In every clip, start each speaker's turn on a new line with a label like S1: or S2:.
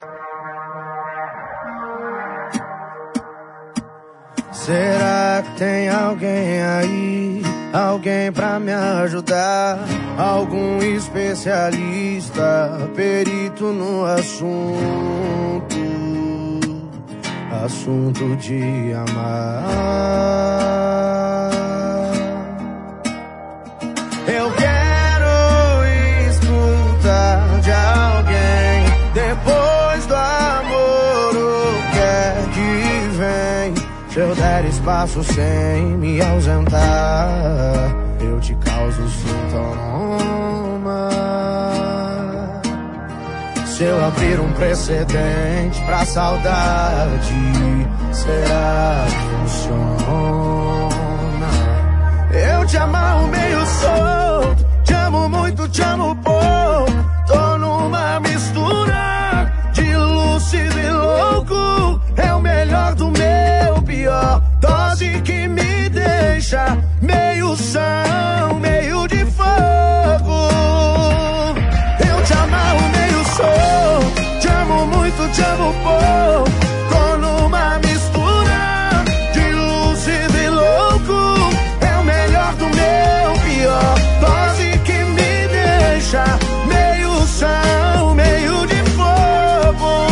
S1: Será que tem alguém aí? Alguém pra me ajudar? Algum especialista, perito no assunto de amar. Eu quero escutar de alguém depois do amor, o que é que vem? Se eu der espaço sem me ausentar, eu te causo sintoma. Se eu abrir um precedente pra saudade, será que funciona? Eu te amarro meio solto, te amo muito, te amo pouco. Tô numa mistura de lúcido e louco. É o melhor do meu pior, dose que me deixa meio são, meio de fogo. Eu te amarro meio solto, te amo muito, te amo pouco. Tô numa mistura de lúcido e louco. É o melhor do meu pior, dose que me deixa meio são, meio de fogo.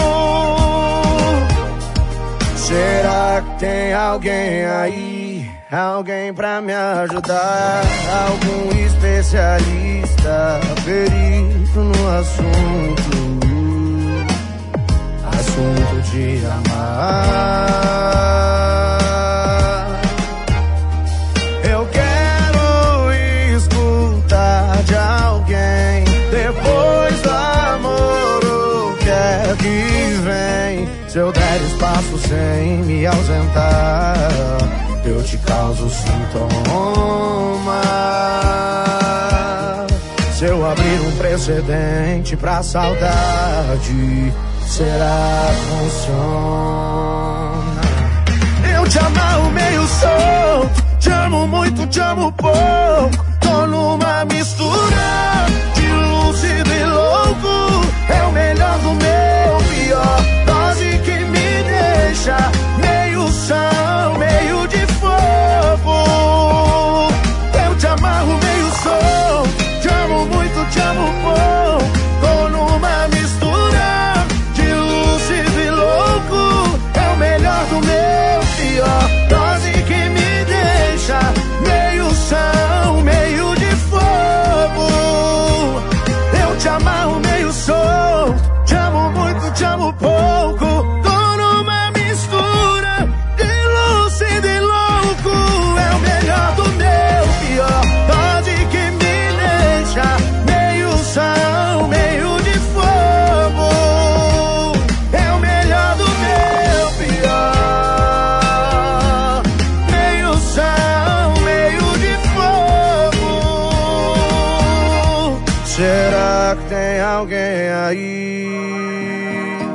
S1: Será que tem alguém aí? Alguém pra me ajudar? Algum especialista, perito no assunto de amar. Eu quero escutar de alguém depois do amor, o que é que vem? Se eu der espaço sem me ausentar, eu te causo sintoma. Se eu abrir um precedente pra saudade, será que funciona? Eu te amarro meio solto, te amo muito, te amo pouco. Tô numa mistura de lúcido e louco. É o melhor do meu pior, dose que me deixa meio são, meio de fogo. Eu te amarro meio solto, te amo muito, te amo pouco. Tô numa mistura de lúcido e louco. É o melhor do meu pior, dose que me deixa meio são, meio de fogo. Eu te amarro meio solto, te amo muito, te amo pouco. Tô numa mistura de lúcido e louco. É o melhor do meu pior, dose que me deixa meio são, meio de fogo. É o melhor do meu pior, meio são, meio de fogo. Será que tem alguém aí?